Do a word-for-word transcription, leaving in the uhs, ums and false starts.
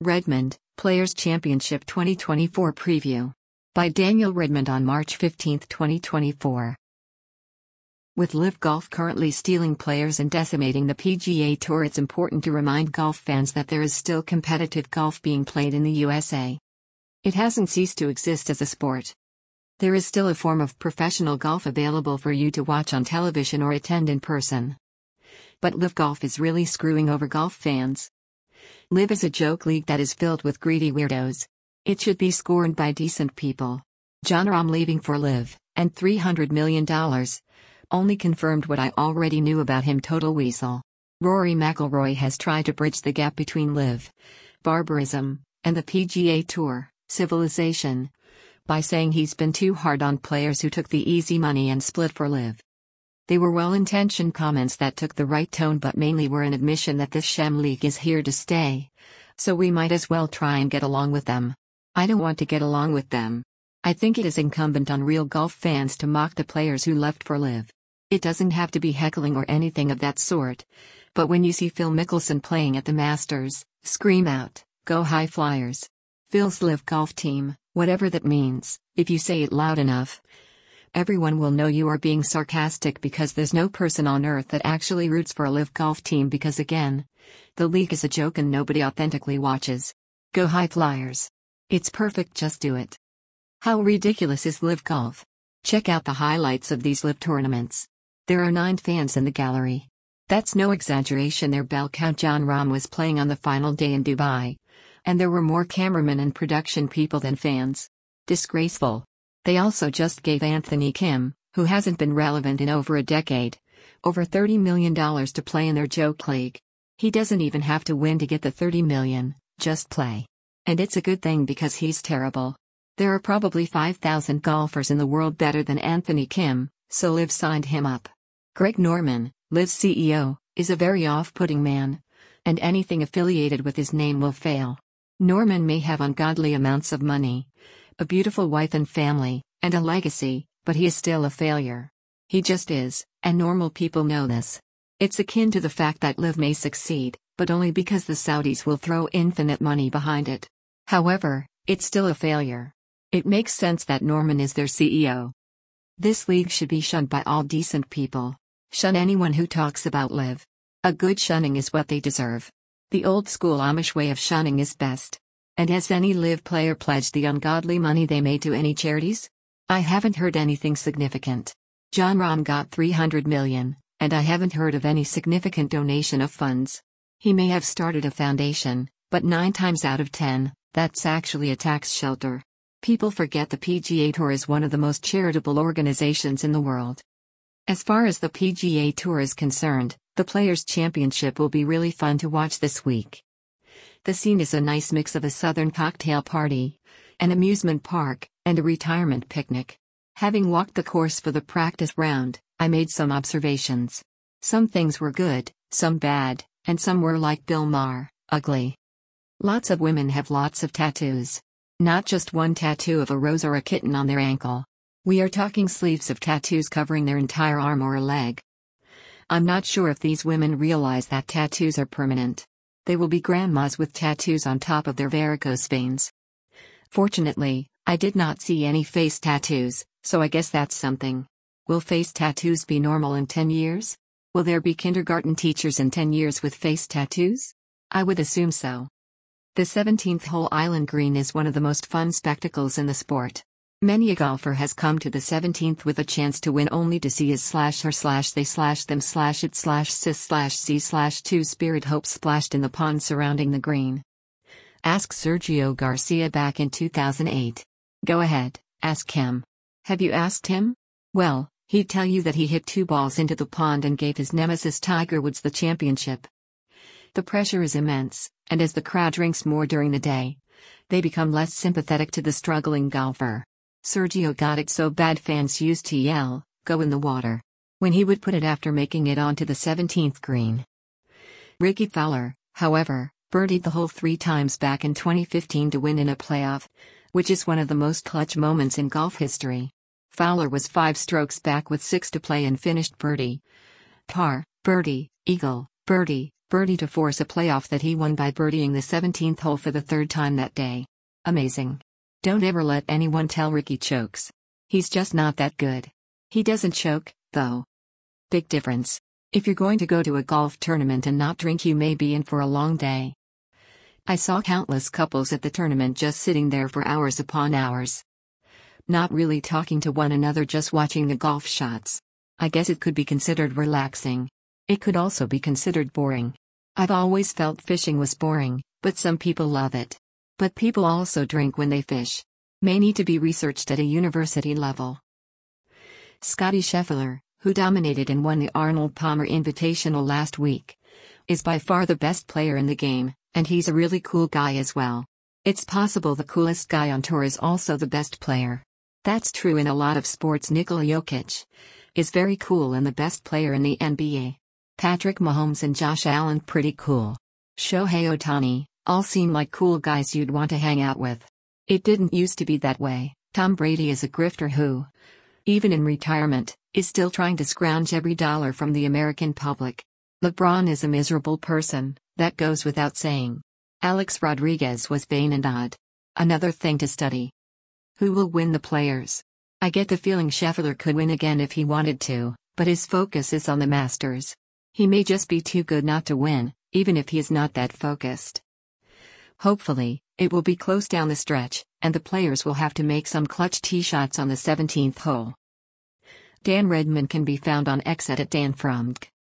Redmond, Players Championship twenty twenty-four Preview. By Daniel Redmond on March fifteenth, twenty twenty-four. With LIV Golf currently stealing players and decimating the P G A Tour, it's important to remind golf fans that there is still competitive golf being played in the U S A. It hasn't ceased to exist as a sport. There is still a form of professional golf available for you to watch on television or attend in person. But LIV Golf is really screwing over golf fans. LIV is a joke league that is filled with greedy weirdos. It should be scorned by decent people. Jon Rahm leaving for LIV, and three hundred million dollars. Only confirmed what I already knew about him. Total weasel. Rory McIlroy has tried to bridge the gap between LIV, barbarism, and the P G A Tour, civilization, by saying he's been too hard on players who took the easy money and split for LIV. They were well-intentioned comments that took the right tone, but mainly were an admission that this sham league is here to stay. So we might as well try and get along with them. I don't want to get along with them. I think it is incumbent on real golf fans to mock the players who left for LIV. It doesn't have to be heckling or anything of that sort. But when you see Phil Mickelson playing at the Masters, scream out, "Go High Flyers!" Phil's LIV Golf team, whatever that means, if you say it loud enough, everyone will know you are being sarcastic, because there's no person on earth that actually roots for a LIV Golf team, because again, the league is a joke and nobody authentically watches. Go High Flyers! It's perfect, just do it. How ridiculous is LIV Golf? Check out the highlights of these LIV tournaments. There are nine fans in the gallery. That's no exaggeration. Their bell count. Jon Rahm was playing on the final day in Dubai, and there were more cameramen and production people than fans. Disgraceful. They also just gave Anthony Kim, who hasn't been relevant in over a decade, over thirty million dollars to play in their joke league. He doesn't even have to win to get the thirty million dollars, just play. And it's a good thing, because he's terrible. There are probably five thousand golfers in the world better than Anthony Kim, so LIV signed him up. Greg Norman, LIV's C E O, is a very off-putting man, and anything affiliated with his name will fail. Norman may have ungodly amounts of money, a beautiful wife and family, and a legacy, but he is still a failure. He just is, and normal people know this. It's akin to the fact that LIV may succeed, but only because the Saudis will throw infinite money behind it. However, it's still a failure. It makes sense that Norman is their C E O. This league should be shunned by all decent people. Shun anyone who talks about LIV. A good shunning is what they deserve. The old-school Amish way of shunning is best. And has any LIV player pledged the ungodly money they made to any charities? I haven't heard anything significant. Jon Rahm got three hundred million dollars, and I haven't heard of any significant donation of funds. He may have started a foundation, but nine times out of ten, that's actually a tax shelter. People forget the P G A Tour is one of the most charitable organizations in the world. As far as the P G A Tour is concerned, the Players Championship will be really fun to watch this week. The scene is a nice mix of a southern cocktail party, an amusement park, and a retirement picnic. Having walked the course for the practice round, I made some observations. Some things were good, some bad, and some were like Bill Maher, ugly. Lots of women have lots of tattoos. Not just one tattoo of a rose or a kitten on their ankle. We are talking sleeves of tattoos covering their entire arm or a leg. I'm not sure if these women realize that tattoos are permanent. They will be grandmas with tattoos on top of their varicose veins. Fortunately, I did not see any face tattoos, so I guess that's something. Will face tattoos be normal in ten years? Will there be kindergarten teachers in ten years with face tattoos? I would assume so. The seventeenth hole Island Green is one of the most fun spectacles in the sport. Many a golfer has come to the seventeenth with a chance to win, only to see his slash her slash they slash them slash it slash sis slash c slash two spirit hopes splashed in the pond surrounding the green. Ask Sergio Garcia back in two thousand eight. Go ahead, ask him. Have you asked him? Well, he'd tell you that he hit two balls into the pond and gave his nemesis Tiger Woods the championship. The pressure is immense, and as the crowd drinks more during the day, they become less sympathetic to the struggling golfer. Sergio got it so bad fans used to yell, "Go in the water," when he would put it after making it onto the seventeenth green. Rickie Fowler, however, birdied the hole three times back in twenty fifteen to win in a playoff, which is one of the most clutch moments in golf history. Fowler was five strokes back with six to play and finished birdie, par, birdie, eagle, birdie, birdie to force a playoff that he won by birdieing the seventeenth hole for the third time that day. Amazing. Don't ever let anyone tell Ricky chokes. He's just not that good. He doesn't choke, though. Big difference. If you're going to go to a golf tournament and not drink, you may be in for a long day. I saw countless couples at the tournament just sitting there for hours upon hours. Not really talking to one another, just watching the golf shots. I guess it could be considered relaxing. It could also be considered boring. I've always felt fishing was boring, but some people love it. But people also drink when they fish. May need to be researched at a university level. Scottie Scheffler, who dominated and won the Arnold Palmer Invitational last week, is by far the best player in the game, and he's a really cool guy as well. It's possible the coolest guy on tour is also the best player. That's true in a lot of sports. Nikola Jokic is very cool and the best player in the N B A. Patrick Mahomes and Josh Allen pretty cool. Shohei Ohtani, all seem like cool guys you'd want to hang out with. It didn't used to be that way. Tom Brady is a grifter who, even in retirement, is still trying to scrounge every dollar from the American public. LeBron is a miserable person, that goes without saying. Alex Rodriguez was vain and odd. Another thing to study. Who will win the Players? I get the feeling Scheffler could win again if he wanted to, but his focus is on the Masters. He may just be too good not to win, even if he is not that focused. Hopefully, it will be close down the stretch, and the Players will have to make some clutch tee shots on the seventeenth hole. Dan Redmond can be found on X at, at Dan Frumk.